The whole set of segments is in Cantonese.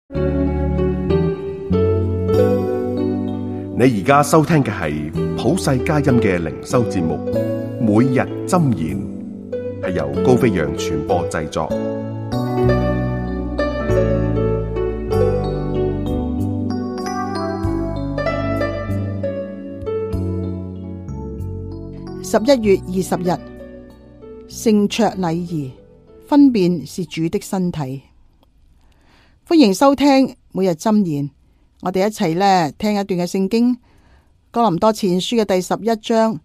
你而家收聽嘅係普世佳音嘅靈修節目，每日箴言，係由高飛揚傳播製作。 11月20日，聖桌禮儀，分辨是主的身體。歡迎收聽每日箴言，我哋一齊聽一段嘅聖經，哥林多前書嘅第11章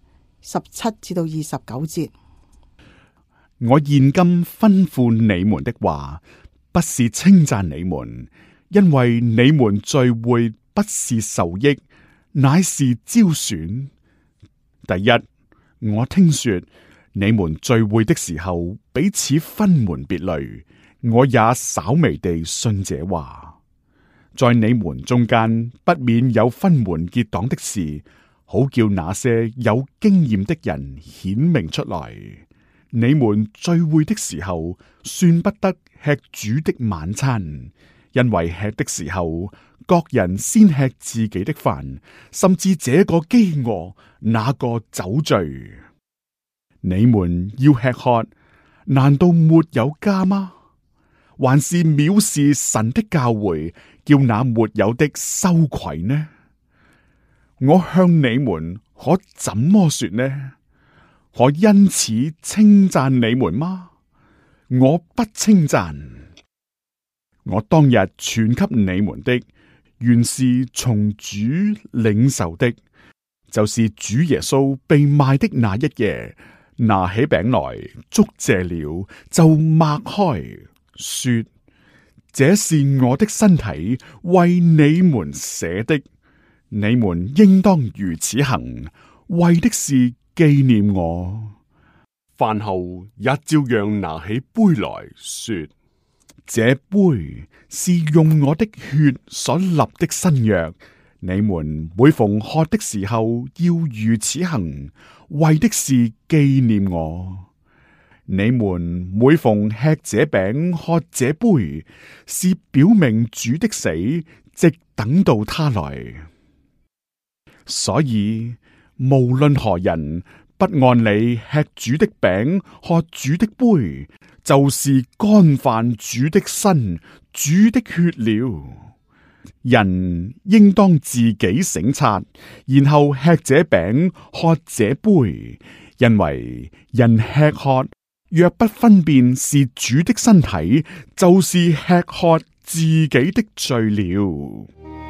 17至到29節。 我現今吩咐你們的話，不是稱讚你們，因為你們聚會不是受益，乃是招損。第一，我聽說你們聚會的時候彼此分門別類，我也稍微地信這話。在你們中間不免有分門結黨的事，好叫那些有經驗的人顯明出來。你們聚會的時候，算不得吃主的晚餐，因為吃的時候，各人先吃自己的飯，甚至這個飢餓，那個酒醉。你們要吃喝，難道沒有家嗎？還是藐視神的教會，叫那沒有的羞愧呢？我向你們可怎麼說呢？可因此稱讚你們嗎？我不稱讚。我當日傳給你們的，原是從主領受的，就是主耶穌被賣的那一夜，拿起餅來，祝謝了，就擘開，說：這是我的身體，為你們捨的，你們應當如此行，為的是紀念我。飯後也照樣拿起杯來說：這杯是用我的血所立的新約，你們每逢喝的時候要如此行，為的是紀念我。你們每逢吃這餅喝這杯，是表明主的死，直等到他來。所以無論何人不按理吃主的餅喝主的杯，就是干犯主的身、主的血了。人應當自己省察，然後吃這餅喝這杯，因為人吃喝若不分辨是主的身體，就是吃喝自己的罪了。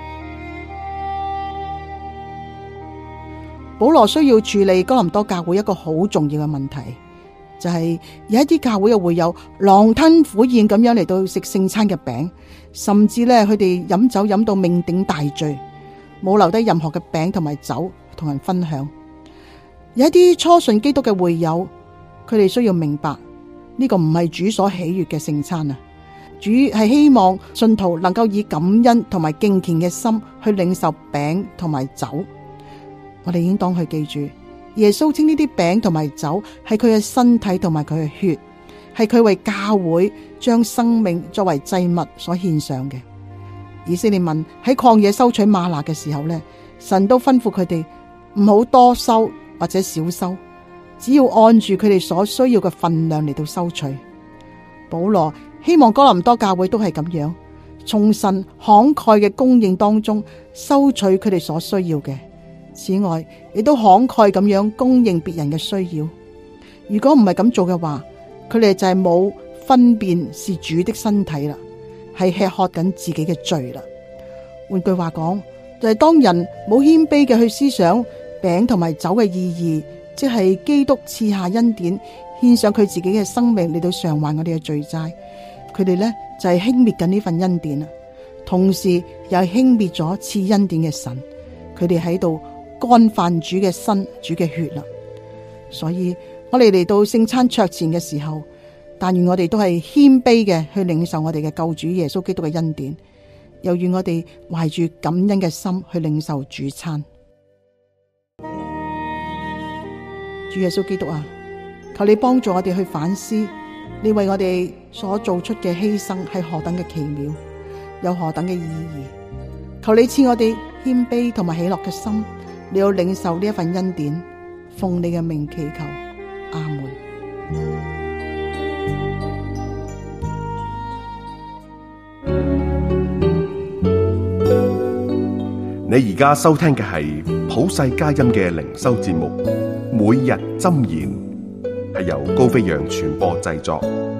保羅需要處理哥林多教會一個好重要嘅問題，就係有一啲教會嘅會友狼吞虎咽咁樣嚟到食聖餐嘅餅，甚至佢哋飲酒飲到酩酊大醉，冇留低任何嘅餅同埋酒同人分享。有一啲初信基督嘅會友，佢哋需要明白呢個唔係主所喜悅嘅聖餐啊！主係希望信徒能夠以感恩同埋敬虔嘅心去領受餅同埋酒。我哋應當去記住，耶穌稱呢啲餅同埋酒係佢嘅身體同埋佢嘅血，係佢為教會將生命作為祭物所獻上嘅。以色列民喺曠野收取嗎哪嘅時候神都吩咐佢哋唔好多收或者少收，只要按住佢哋所需要嘅分量嚟到收取。保羅希望哥林多教會都係咁樣，從神慷慨嘅供應當中收取佢哋所需要嘅。此外，亦都慷慨咁樣供應別人嘅需要。如果唔係咁做嘅話，佢哋就係冇分辨是主的身體啦，係吃喝緊自己嘅罪啦。換句話講，就係當人冇謙卑嘅去思想餅同埋酒嘅意義，即係基督賜下恩典，獻上佢自己嘅生命嚟到償還我哋嘅罪債，佢哋就係輕蔑緊呢份恩典啦，同時又係輕蔑咗賜恩典嘅神。佢哋喺度干犯主嘅身、主嘅血啦。所以我哋嚟到聖餐桌前嘅時候，但願我哋都係謙卑嘅去領受我哋嘅救主耶穌基督嘅恩典，又願我哋懷住感恩嘅心去領受主餐。主耶穌基督啊，求你幫助我哋去反思，你為我哋所做出嘅犧牲係何等嘅奇妙。 有何等嘅意義。求你賜我哋謙卑同埋喜樂嘅心，你要領受呢一份恩典，奉你嘅名祈求，阿門。 你而家收聽嘅係普世佳音嘅靈修節目《每日箴言》，係由高飛揚傳播製作。